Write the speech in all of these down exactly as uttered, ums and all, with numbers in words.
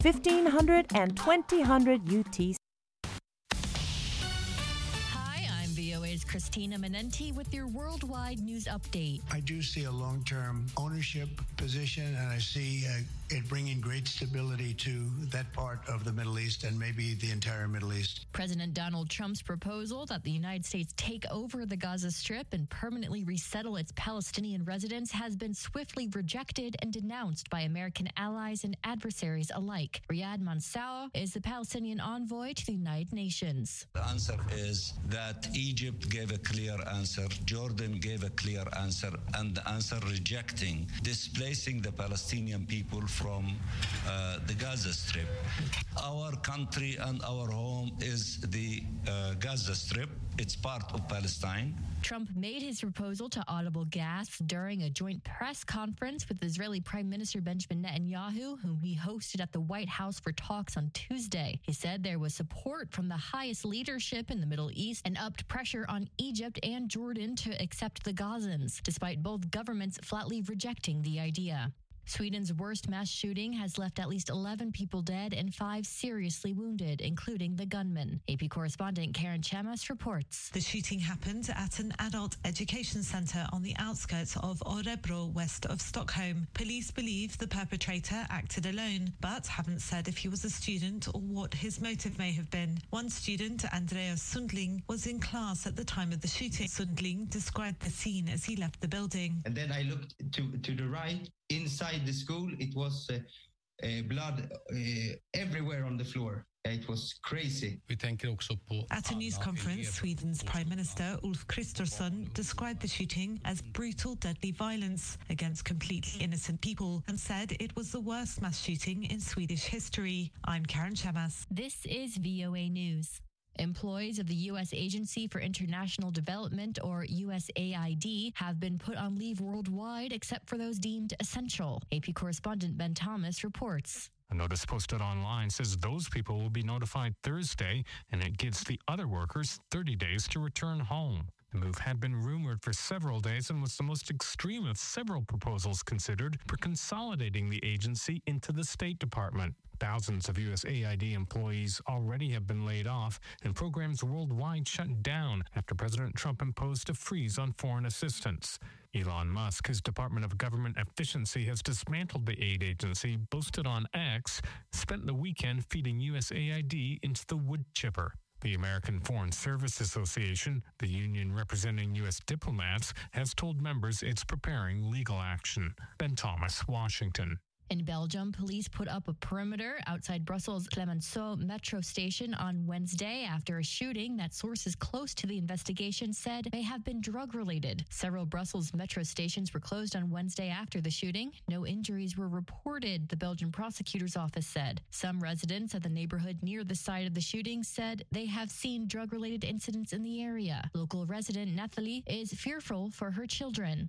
fifteen hundred and twenty hundred U T C. V O A's Christina Menenti with your worldwide news update. I do see a long-term ownership position, and I see uh, it bringing great stability to that part of the Middle East and maybe the entire Middle East. President Donald Trump's proposal that the United States take over the Gaza Strip and permanently resettle its Palestinian residents has been swiftly rejected and denounced by American allies and adversaries alike. Riyad Mansour is the Palestinian envoy to the United Nations. The answer is that Egypt gave a clear answer, Jordan gave a clear answer, and the answer rejecting, displacing the Palestinian people from uh, the Gaza Strip. Our country and our home is the uh, Gaza Strip. It's part of Palestine. Trump made his proposal to audible gasps during a joint press conference with Israeli Prime Minister Benjamin Netanyahu, whom he hosted at the White House for talks on Tuesday. He said there was support from the highest leadership in the Middle East and upped pressure on Egypt and Jordan to accept the Gazans, despite both governments flatly rejecting the idea. Sweden's worst mass shooting has left at least eleven people dead and five seriously wounded, including the gunman. A P correspondent Karen Chamas reports. The shooting happened at an adult education centre on the outskirts of Örebro, west of Stockholm. Police believe the perpetrator acted alone, but haven't said if he was a student or what his motive may have been. One student, Andreas Sundling, was in class at the time of the shooting. Sundling described the scene as he left the building. And then I looked to, to the right. Inside the school, it was uh, uh, blood uh, everywhere on the floor. It was crazy. At a news conference, Sweden's Prime Minister Ulf Kristersson described the shooting as brutal, deadly violence against completely innocent people and said it was the worst mass shooting in Swedish history. I'm Karen Chamas. This is V O A News. Employees of the U S Agency for International Development, or U S A I D, have been put on leave worldwide except for those deemed essential. A P correspondent Ben Thomas reports. A notice posted online says those people will be notified Thursday, and it gives the other workers thirty days to return home. The move had been rumored for several days and was the most extreme of several proposals considered for consolidating the agency into the State Department. Thousands of U S A I D employees already have been laid off, and programs worldwide shut down after President Trump imposed a freeze on foreign assistance. Elon Musk, his Department of Government Efficiency, has dismantled the aid agency, boasted on X, spent the weekend feeding U S A I D into the wood chipper. The American Foreign Service Association, the union representing U S diplomats, has told members it's preparing legal action. Ben Thomas, Washington. In Belgium, police put up a perimeter outside Brussels' Clemenceau metro station on Wednesday after a shooting that sources close to the investigation said may have been drug-related. Several Brussels metro stations were closed on Wednesday after the shooting. No injuries were reported, the Belgian prosecutor's office said. Some residents at the neighborhood near the site of the shooting said they have seen drug-related incidents in the area. Local resident Nathalie is fearful for her children.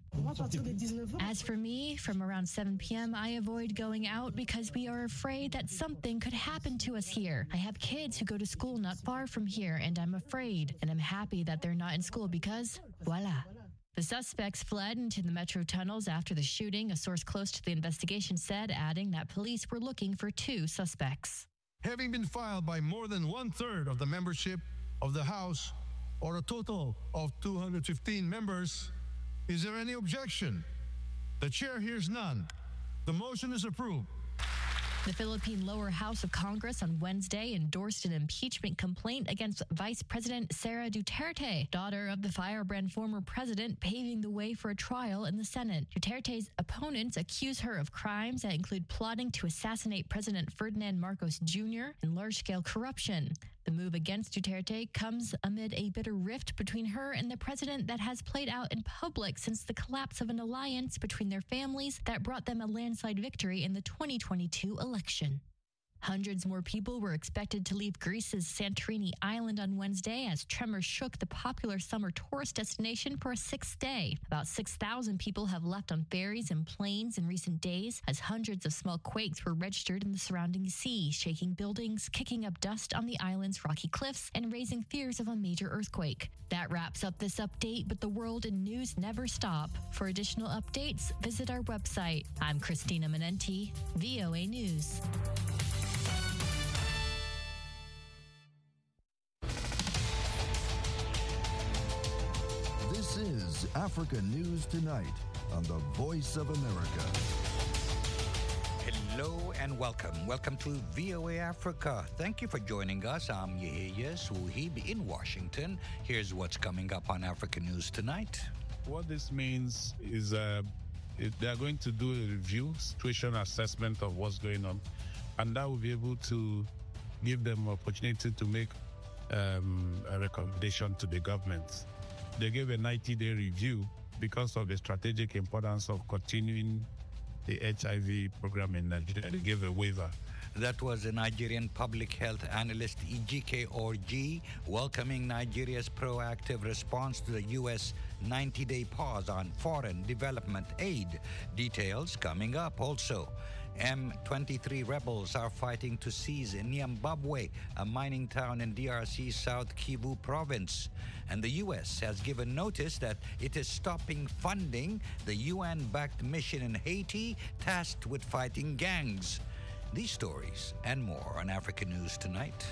As for me, from around seven p.m., I avoid going out because we are afraid that something could happen to us here. I have kids who go to school not far from here, and I'm afraid. And I'm happy that they're not in school because, voila. The suspects fled into the metro tunnels after the shooting, a source close to the investigation said, adding that police were looking for two suspects. Having been filed by more than one-third of the membership of the House, or a total of two hundred fifteen members, is there any objection? The chair hears none. The motion is approved. The Philippine lower house of Congress on Wednesday endorsed an impeachment complaint against Vice President Sara Duterte, daughter of the firebrand former president, paving the way for a trial in the Senate. Duterte's opponents accuse her of crimes that include plotting to assassinate President Ferdinand Marcos Junior and large-scale corruption. The move against Duterte comes amid a bitter rift between her and the president that has played out in public since the collapse of an alliance between their families that brought them a landslide victory in the twenty twenty-two election. Hundreds more people were expected to leave Greece's Santorini Island on Wednesday as tremors shook the popular summer tourist destination for a sixth day. About six thousand people have left on ferries and planes in recent days as hundreds of small quakes were registered in the surrounding sea, shaking buildings, kicking up dust on the island's rocky cliffs, and raising fears of a major earthquake. That wraps up this update, but the world and news never stop. For additional updates, visit our website. I'm Christina Menenti, V O A News. Africa News Tonight on the Voice of America. Hello and welcome. Welcome to V O A Africa. Thank you for joining us. I'm Yehia Suhib in Washington. Here's what's coming up on Africa News Tonight. What this means is uh, it, they are going to do a review, situation assessment of what's going on, and that will be able to give them opportunity to make um, a recommendation to the government. They gave a ninety-day review because of the strategic importance of continuing the H I V program in Nigeria. They gave a waiver. That was the Nigerian public health analyst Ejike Orji welcoming Nigeria's proactive response to the U S ninety-day pause on foreign development aid. Details coming up also. M twenty-three rebels are fighting to seize Nyambabwe, a mining town in D R C South Kivu province. And the U S has given notice that it is stopping funding the U N-backed mission in Haiti tasked with fighting gangs. These stories and more on African News Tonight.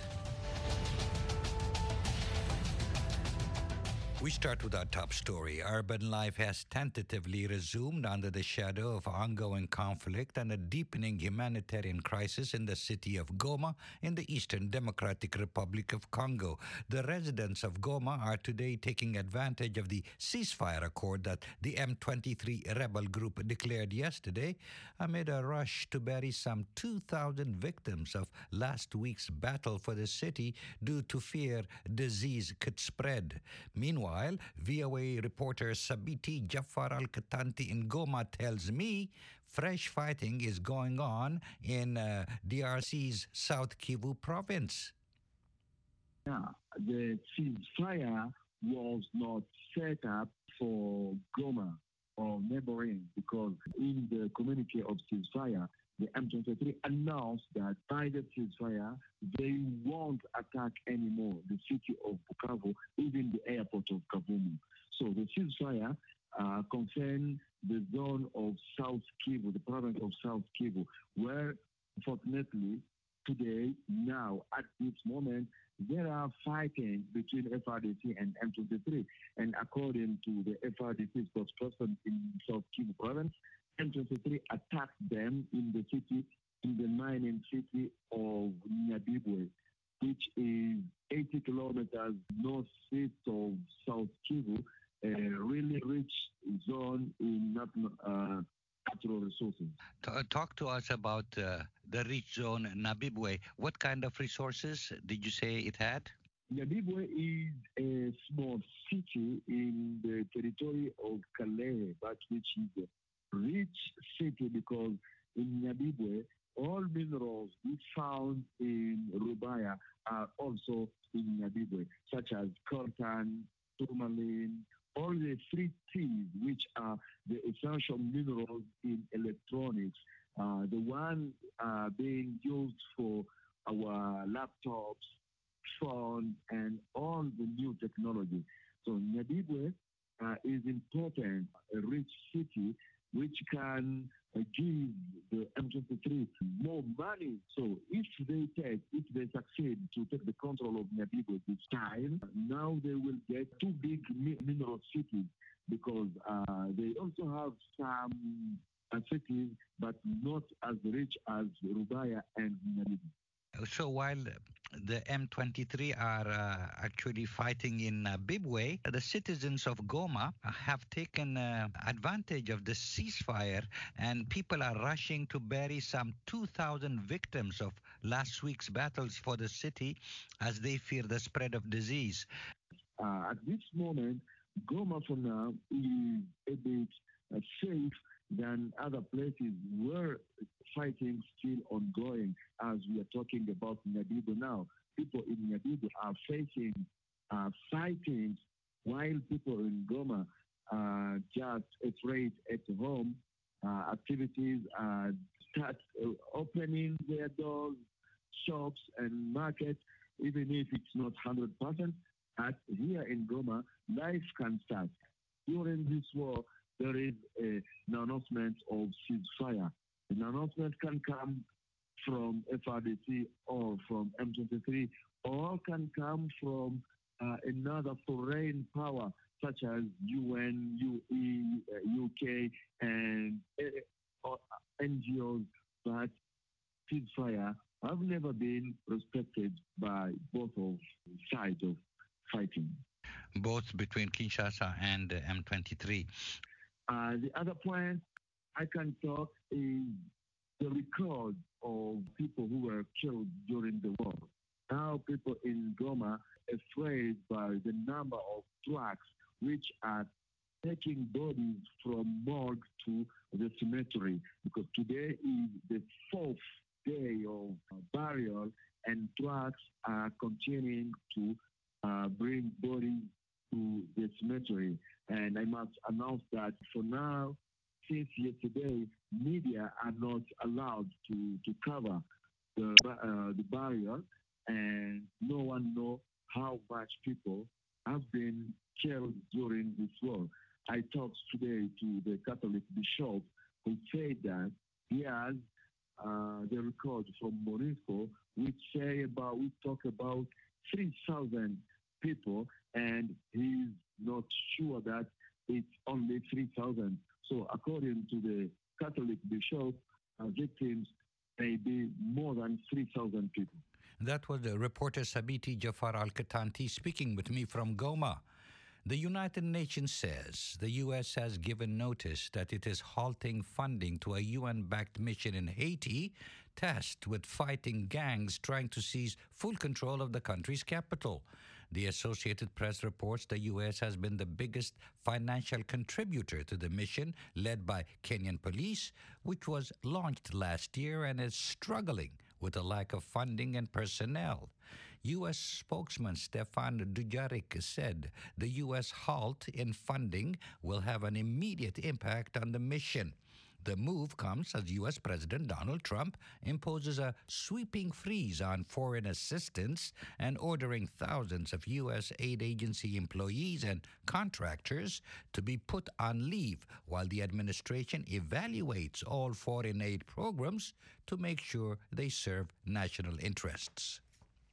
We start with our top story. Urban life has tentatively resumed under the shadow of ongoing conflict and a deepening humanitarian crisis in the city of Goma in the Eastern Democratic Republic of Congo. The residents of Goma are today taking advantage of the ceasefire accord that the M twenty-three rebel group declared yesterday amid a rush to bury some two thousand victims of last week's battle for the city due to fear disease could spread. Meanwhile, While V O A reporter Sabiti Jafar Al-Katanti in Goma tells me fresh fighting is going on in uh, D R C's South Kivu province. Yeah, the ceasefire was not set up for Goma or neighboring because in the communique of ceasefire, the M twenty-three announced that by the ceasefire, they won't attack anymore the city of Bukavu, even the airport of Kavumu. So the ceasefire uh, concerned the zone of South Kivu, the province of South Kivu, where, unfortunately, today, now, at this moment, there are fighting between F R D C and M twenty-three. And according to the F R D C spokesperson in South Kivu province, M twenty-three attacked them in the city, in the mining city of Nyabibwe, which is eighty kilometers northeast of South Kivu, a really rich zone in uh, natural resources. Talk to us about uh, the rich zone Nyabibwe. What kind of resources did you say it had? Nyabibwe is a small city in the territory of Kalehe, but which is a rich city because in Nyabibwe, all minerals we found in Rubaya are also in Nyabibwe, such as coltan, tourmaline, all the three T's, which are the essential minerals in electronics, uh, the one uh, being used for our laptops, phones, and all the new technology. So Nyabibwe uh, is important, a rich city, which can uh, give the M twenty-three more money. So if they take, if they succeed to take the control of Nyabibwe this time, now they will get two big mi- mineral cities because uh, they also have some uh, cities, but not as rich as Rubaya and Nyabibwe. So while the M twenty-three are uh, actually fighting in uh, Bibwe, the citizens of Goma have taken uh, advantage of the ceasefire, and people are rushing to bury some two thousand victims of last week's battles for the city as they fear the spread of disease. Uh, at this moment, Goma for now is a bit uh, safe than other places where fighting still ongoing as we are talking about Nyabibwe now. People in Nyabibwe are facing uh, fighting while people in Goma are just afraid at home. Uh, activities uh, start uh, opening their doors, shops and markets, even if it's not one hundred percent. At here in Goma, life can start. During this war, there is a, an announcement of ceasefire. An announcement can come from F R D C or from M twenty-three, or can come from uh, another foreign power such as U N, U E, uh, U K, and uh, N G Os, but ceasefire have never been respected by both of sides of fighting. Both between Kinshasa and uh, M twenty-three. Uh, the other point I can talk is the record of people who were killed during the war. Now people in Goma are afraid by the number of trucks which are taking bodies from morgue to the cemetery, because today is the fourth day of burial and trucks are continuing to uh, bring bodies to the cemetery. And I must announce that for now, since yesterday, media are not allowed to, to cover the, uh, the burial, and no one knows how much people have been killed during this war. I talked today to the Catholic bishop who said that he has uh, the record from MONUSCO, which say about, we talk about three thousand people, and he's not sure that it's only three thousand. So according to the Catholic bishop, uh, victims may be more than three thousand people. That was the reporter Sabiti Jafar Al-Katanti speaking with me from Goma. The United Nations says the U S has given notice that it is halting funding to a U N-backed mission in Haiti tasked with fighting gangs trying to seize full control of the country's capital. The Associated Press reports the U S has been the biggest financial contributor to the mission led by Kenyan police, which was launched last year and is struggling with a lack of funding and personnel. U S spokesman Stefan Dujarric said the U S halt in funding will have an immediate impact on the mission. The move comes as U S President Donald Trump imposes a sweeping freeze on foreign assistance and ordering thousands of U S aid agency employees and contractors to be put on leave while the administration evaluates all foreign aid programs to make sure they serve national interests.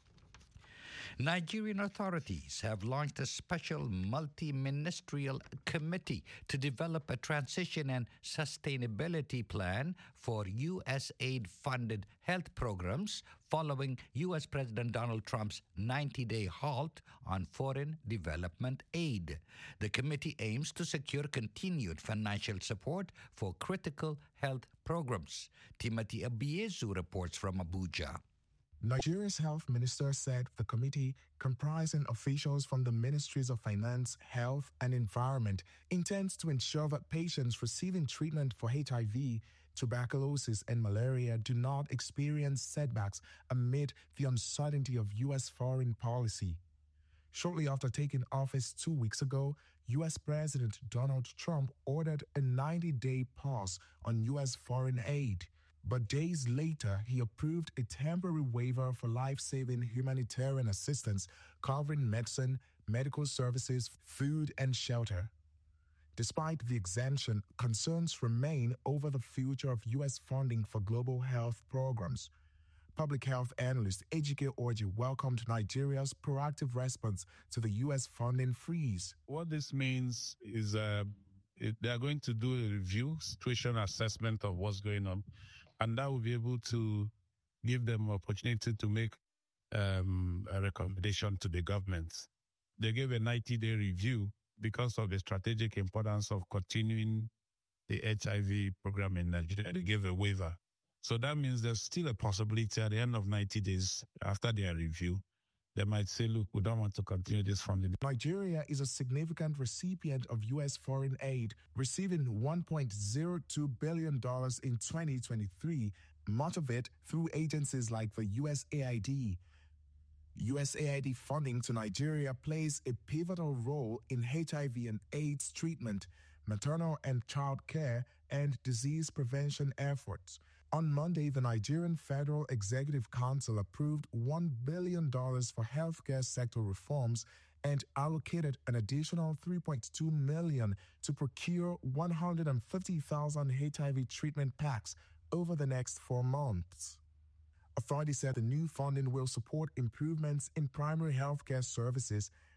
Nigerian authorities have launched a special multi-ministerial committee to develop a transition and sustainability plan for U S aid-funded health programs following U S President Donald Trump's ninety-day halt on foreign development aid. The committee aims to secure continued financial support for critical health programs. Timothy Abiezu reports from Abuja. Nigeria's health minister said the committee, comprising officials from the Ministries of Finance, Health, and Environment, intends to ensure that patients receiving treatment for H I V, tuberculosis, and malaria do not experience setbacks amid the uncertainty of U S foreign policy. Shortly after taking office two weeks ago, U S President Donald Trump ordered a ninety-day pause on U S foreign aid. But days later, he approved a temporary waiver for life-saving humanitarian assistance covering medicine, medical services, food, and shelter. Despite the exemption, concerns remain over the future of U S funding for global health programs. Public health analyst Ejike Orji welcomed Nigeria's proactive response to the U S funding freeze. What this means is uh, it, they are going to do a review, situation assessment of what's going on, and that will be able to give them opportunity to make um, a recommendation to the government. They gave a ninety-day review because of the strategic importance of continuing the H I V program in Nigeria. They gave a waiver. So that means there's still a possibility at the end of ninety days, after their review, they might say, look, we don't want to continue this funding. Nigeria is a significant recipient of U S foreign aid, receiving one point zero two billion dollars in twenty twenty-three, much of it through agencies like the U S A I D. U S A I D funding to Nigeria plays a pivotal role in H I V and AIDS treatment, maternal and child care, and disease prevention efforts. On Monday, the Nigerian Federal Executive Council approved one billion dollars for healthcare sector reforms and allocated an additional three point two million dollars to procure one hundred fifty thousand H I V treatment packs over the next four months. Authorities said the new funding will support improvements in primary healthcare services,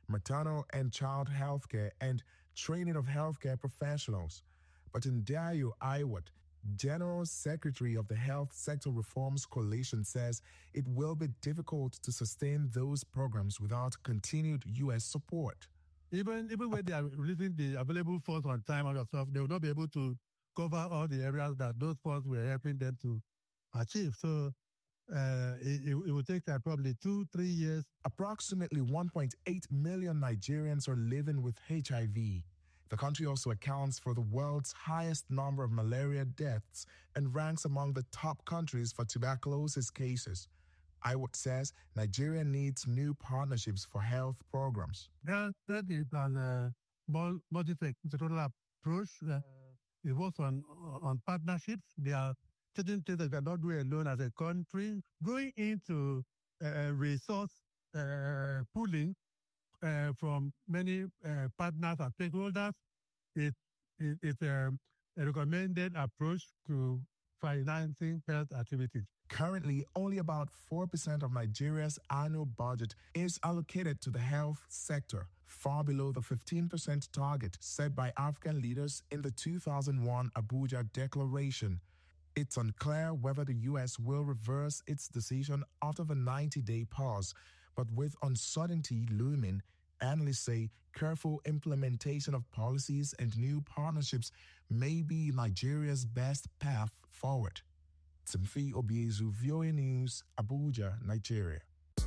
maternal and child health care, and training of healthcare professionals. But Ndayo Iwat, General Secretary of the Health Sector Reforms Coalition, says it will be difficult to sustain those programs without continued U S support. Even even when they are releasing the available funds on time and stuff, they will not be able to cover all the areas that those funds were helping them to achieve. So uh, it, it will take uh, probably two, three years. Approximately one point eight million Nigerians are living with H I V. The country also accounts for the world's highest number of malaria deaths and ranks among the top countries for tuberculosis cases. Iwat says Nigeria needs new partnerships for health programs. That, that is an uh, multi-sectoral approach. Uh, it works on, on partnerships. There are certain things that we cannot do alone as a country. Going into uh, resource uh, pooling Uh, from many uh, partners and stakeholders, it, it, it's a, a recommended approach to financing health activities. Currently, only about four percent of Nigeria's annual budget is allocated to the health sector, far below the fifteen percent target set by African leaders in the two thousand one Abuja Declaration. It's unclear whether the U S will reverse its decision after the ninety-day pause. But with uncertainty looming, analysts say careful implementation of policies and new partnerships may be Nigeria's best path forward. Timothy Obiezu, V O A News, Abuja, Nigeria.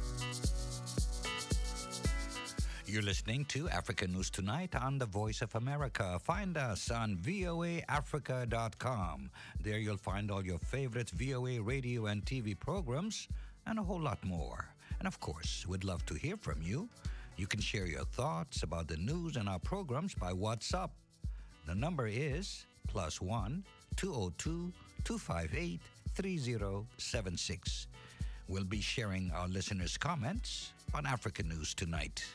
You're listening to Africa News Tonight on the Voice of America. Find us on V O A Africa dot com. There you'll find all your favorite V O A radio and T V programs and a whole lot more. And of course, we'd love to hear from you. You can share your thoughts about the news and our programs by WhatsApp. The number is plus one two oh two two five eight three oh seven six. We'll be sharing our listeners' comments on Africa News Tonight.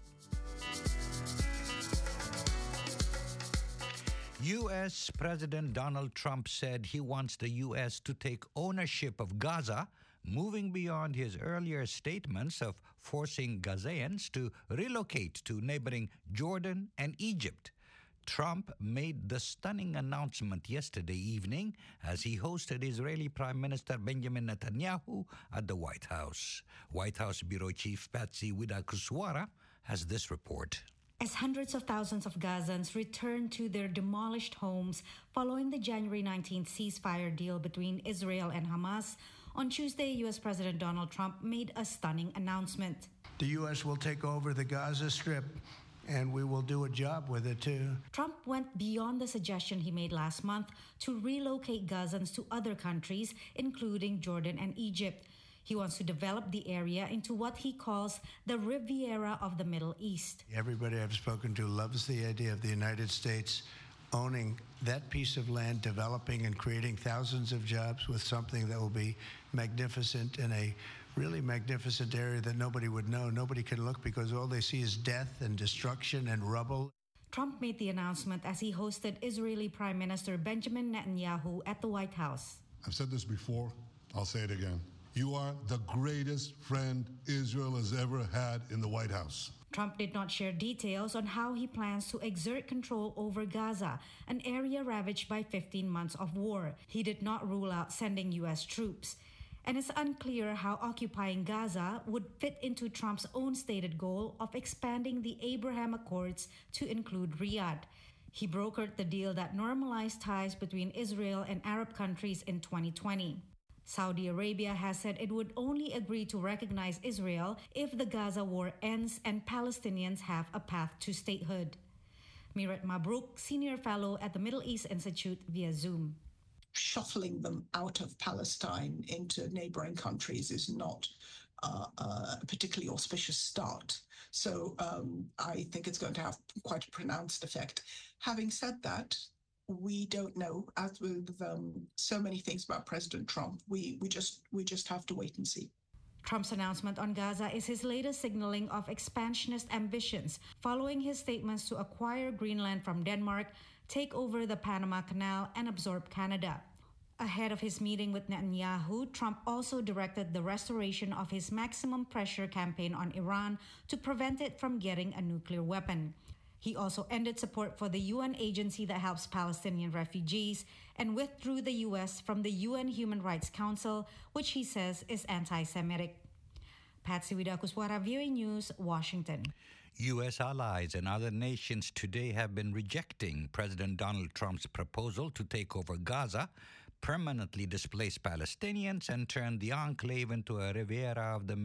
U S President Donald Trump said he wants the U S to take ownership of Gaza, moving beyond his earlier statements of forcing Gazans to relocate to neighboring Jordan and Egypt. Trump made the stunning announcement yesterday evening as he hosted Israeli Prime Minister Benjamin Netanyahu at the White House. White House Bureau Chief Patsy Widakuswara has this report. As hundreds of thousands of Gazans return to their demolished homes following the January nineteenth ceasefire deal between Israel and Hamas, on Tuesday, U S President Donald Trump made a stunning announcement. The U S will take over the Gaza Strip, and we will do a job with it, too. Trump went beyond the suggestion he made last month to relocate Gazans to other countries, including Jordan and Egypt. He wants to develop the area into what he calls the Riviera of the Middle East. Everybody I've spoken to loves the idea of the United States owning that piece of land, developing and creating thousands of jobs with something that will be magnificent in a really magnificent area that nobody would know. Nobody can look because all they see is death and destruction and rubble. Trump made the announcement as he hosted Israeli Prime Minister Benjamin Netanyahu at the White House. I've said this before, I'll say it again. You are the greatest friend Israel has ever had in the White House. Trump did not share details on how he plans to exert control over Gaza, an area ravaged by fifteen months of war. He did not rule out sending U S troops. And it's unclear how occupying Gaza would fit into Trump's own stated goal of expanding the Abraham Accords to include Riyadh. He brokered the deal that normalized ties between Israel and Arab countries in twenty twenty. Saudi Arabia has said it would only agree to recognize Israel if the Gaza war ends and Palestinians have a path to statehood. Mirat Mabrouk, Senior Fellow at the Middle East Institute via Zoom. Shuttling them out of Palestine into neighboring countries is not uh, uh, a particularly auspicious start. So um, I think it's going to have quite a pronounced effect. Having said that, we don't know. As with um, so many things about President Trump, we, we just we just have to wait and see. Trump's announcement on Gaza is his latest signaling of expansionist ambitions, following his statements to acquire Greenland from Denmark, take over the Panama Canal, and absorb Canada. Ahead of his meeting with Netanyahu, Trump also directed the restoration of his maximum pressure campaign on Iran to prevent it from getting a nuclear weapon. He also ended support for the U N agency that helps Palestinian refugees and withdrew the U S from the U N Human Rights Council, which he says is anti-Semitic. Patsy Widakuswara, V O A News, Washington. U S allies and other nations today have been rejecting President Donald Trump's proposal to take over Gaza, permanently displace Palestinians, and turn the enclave into a Riviera of the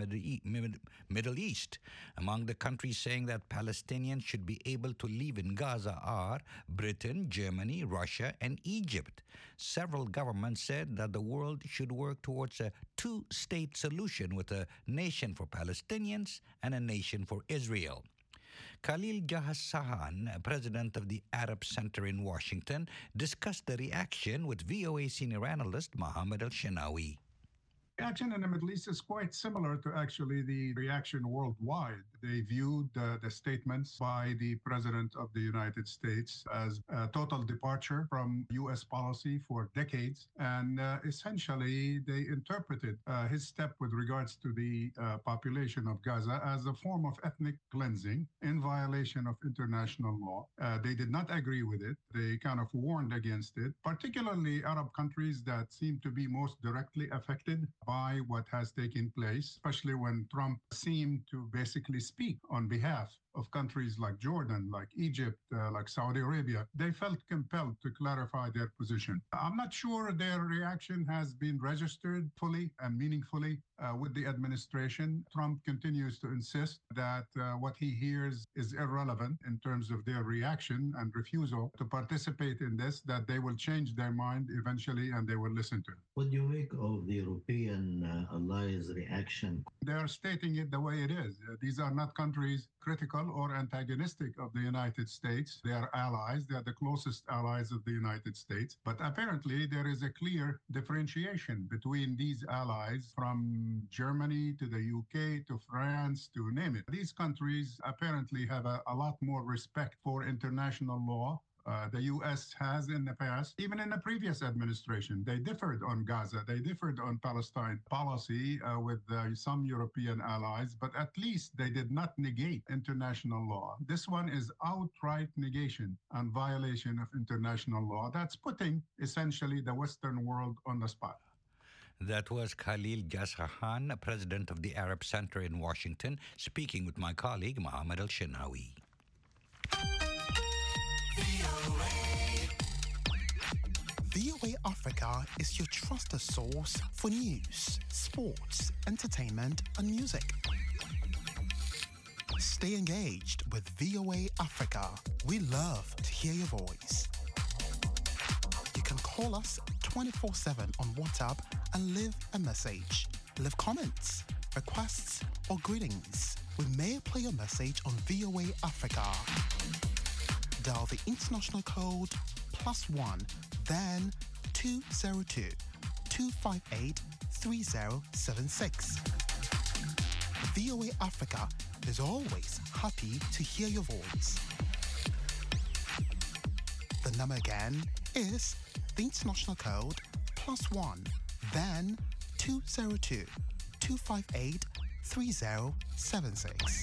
Middle East. Among the countries saying that Palestinians should be able to live in Gaza are Britain, Germany, Russia, and Egypt. Several governments said that the world should work towards a two-state solution with a nation for Palestinians and a nation for Israel. Khalil Jahasahan, president of the Arab Center in Washington, discussed the reaction with V O A senior analyst Mohammed Al-Shinawi. Reaction in the Middle East is quite similar to actually the reaction worldwide. They viewed uh, the statements by the President of the United States as a total departure from U S policy for decades. And uh, essentially, they interpreted uh, his step with regards to the uh, population of Gaza as a form of ethnic cleansing in violation of international law. Uh, they did not agree with it. They kind of warned against it, particularly Arab countries that seem to be most directly affected by what has taken place, especially when Trump seemed to basically speak on behalf of countries like Jordan, like Egypt, uh, like Saudi Arabia. They felt compelled to clarify their position. I'm not sure their reaction has been registered fully and meaningfully uh, with the administration. Trump continues to insist that uh, what he hears is irrelevant in terms of their reaction and refusal to participate in this, that they will change their mind eventually and they will listen to it. What do you make of the European uh, allies' reaction? They are stating it the way it is. Uh, these are not countries critical or antagonistic of the United States. They are allies. They are the closest allies of the United States. But apparently, there is a clear differentiation between these allies, from Germany to the U K to France to name it. These countries apparently have a, a lot more respect for international law. Uh, the U S has in the past, even in the previous administration, they differed on Gaza, they differed on Palestine policy uh, with uh, some European allies, but at least they did not negate international law. This one is outright negation and violation of international law. That's putting essentially the Western world on the spot. That was Khalil Jahasahan, president of the Arab Center in Washington, speaking with my colleague Mohammed Al-Shinawi. V O A Africa is your trusted source for news, sports, entertainment, and music. Stay engaged with V O A Africa. We love to hear your voice. You can call us twenty-four seven on WhatsApp and leave a message. Leave comments, requests, or greetings. We may play your message on V O A Africa. Dial the international code plus one, then two zero two, two five eight, three zero seven six. V O A Africa is always happy to hear your voice. The number again is the international code plus one, then two zero two, two five eight, three zero seven six.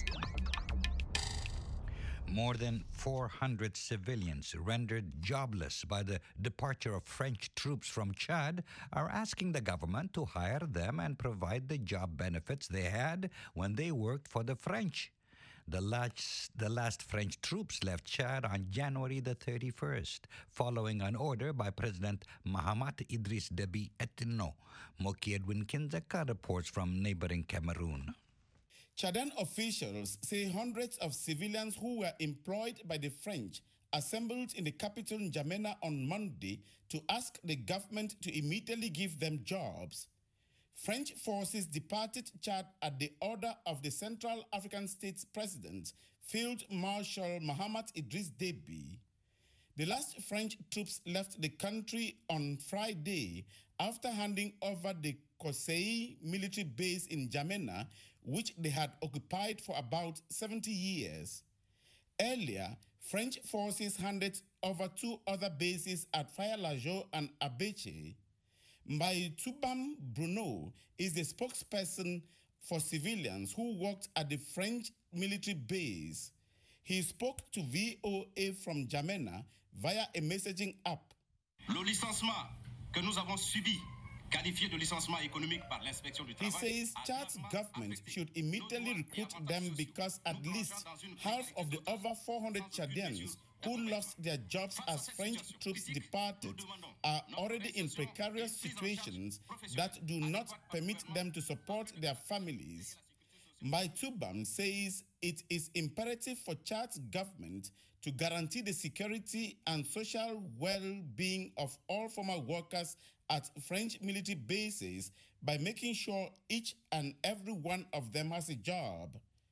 More than four hundred civilians rendered jobless by the departure of French troops from Chad are asking the government to hire them and provide the job benefits they had when they worked for the French. The last, the last French troops left Chad on January the thirty-first, following an order by President Mahamat Idris Deby Itno. Moki Edwin Kinzeka reports from neighboring Cameroon. Chadan officials say hundreds of civilians who were employed by the French assembled in the capital N'Djamena on Monday to ask the government to immediately give them jobs. French forces departed Chad at the order of the Central African States President, Field Marshal Mahamat Idris Deby. The last French troops left the country on Friday after handing over the Kosei military base in N'Djamena, which they had occupied for about seventy years. Earlier, French forces handed over two other bases at Faya-Lajo and Abeche. Mbaitubam Bruno is the spokesperson for civilians who worked at the French military base. He spoke to V O A from N'Djamena via a messaging app. Le licenciement que nous avons subi, qualifié de licenciement économique par l'inspection du He travail. says Chad's government should immediately recruit them because at least half of the over four hundred Chadians who lost their jobs as French troops departed are already in precarious situations that do not permit them to support their families. Mbaitubam says it is imperative for Chad's government to guarantee the security and social well-being of all former workers at French military bases by making sure each and every one of them has a job.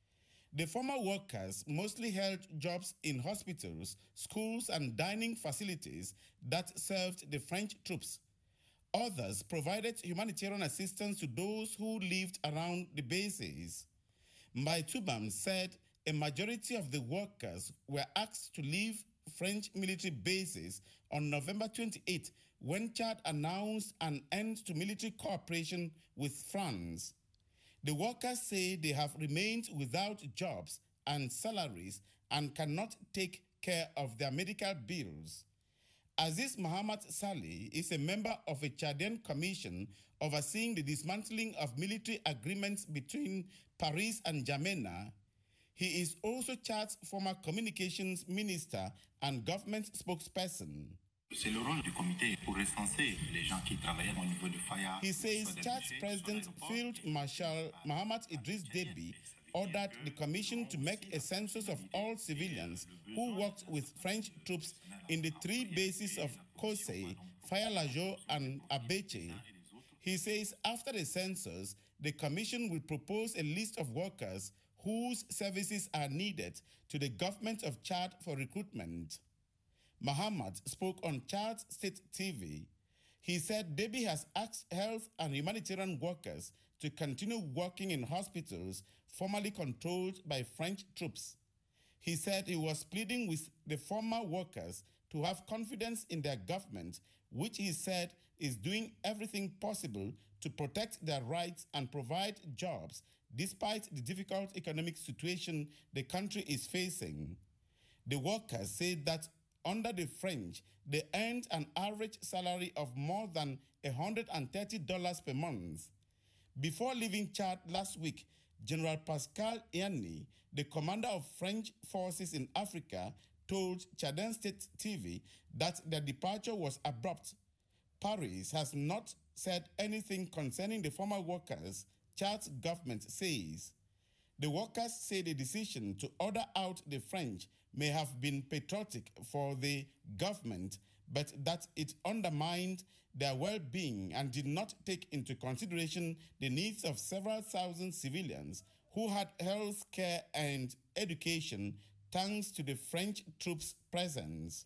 The former workers mostly held jobs in hospitals, schools, and dining facilities that served the French troops. Others provided humanitarian assistance to those who lived around the bases. Mbaitubam said a majority of the workers were asked to leave French military bases on November twenty-eighth when Chad announced an end to military cooperation with France. The workers say they have remained without jobs and salaries and cannot take care of their medical bills. Aziz Mohamed Saleh is a member of a Chadian commission overseeing the dismantling of military agreements between Paris and N'Djamena. He is also Chad's former communications minister and government spokesperson. C'est le rôle du comité pour recenser les gens qui travaillent au niveau de Faya. He says Chad's President Field Marshal Mohamed Idris Deby ordered the commission to make a census of all civilians who worked with French troops in the three bases of Kosei, Faya-Lajo, and Abeche. He says after the census, the commission will propose a list of workers whose services are needed to the government of Chad for recruitment. Mohammed spoke on Chad's state T V. He said Deby has asked health and humanitarian workers to continue working in hospitals formerly controlled by French troops. He said he was pleading with the former workers to have confidence in their government, which he said is doing everything possible to protect their rights and provide jobs despite the difficult economic situation the country is facing. The workers said that under the French, they earned an average salary of more than one hundred thirty dollars per month. Before leaving Chad last week, General Pascal Iani, the commander of French forces in Africa, told Chadian State T V that their departure was abrupt. Paris has not said anything concerning the former workers, Chad's government says. The workers say the decision to order out the French may have been patriotic for the government, but that it undermined their well-being and did not take into consideration the needs of several thousand civilians who had health care and education thanks to the French troops' presence.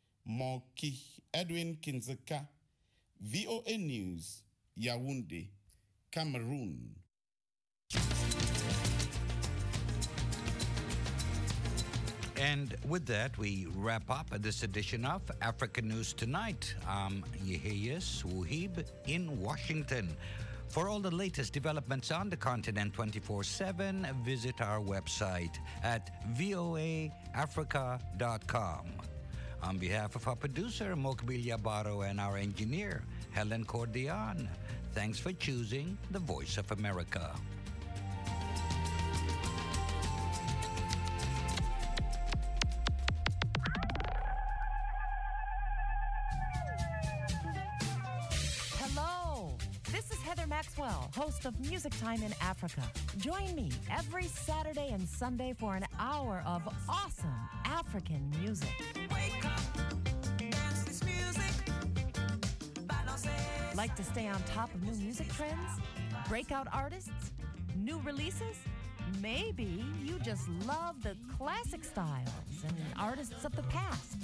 Moki Edwin Kinzeka, V O A News, Yaoundé, Cameroon. And with that, we wrap up this edition of African News Tonight. I'm Yehia Swuhib in Washington. For all the latest developments on the continent twenty-four seven, visit our website at voa africa dot com. On behalf of our producer, Mokbil Yabaro, and our engineer, Helen Cordian, thanks for choosing the Voice of America. Maxwell, host of Music Time in Africa. Join me every Saturday and Sunday for an hour of awesome African music. Wake up, dance this music. Like to stay on top of new music trends? Breakout artists? New releases? Maybe you just love the classic styles and artists of the past.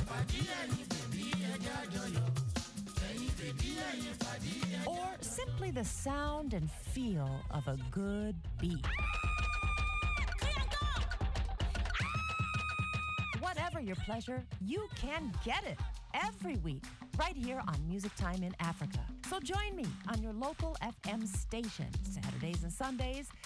Or simply the sound and feel of a good beat. Whatever your pleasure, you can get it every week right here on Music Time in Africa. So join me on your local F M station, Saturdays and Sundays,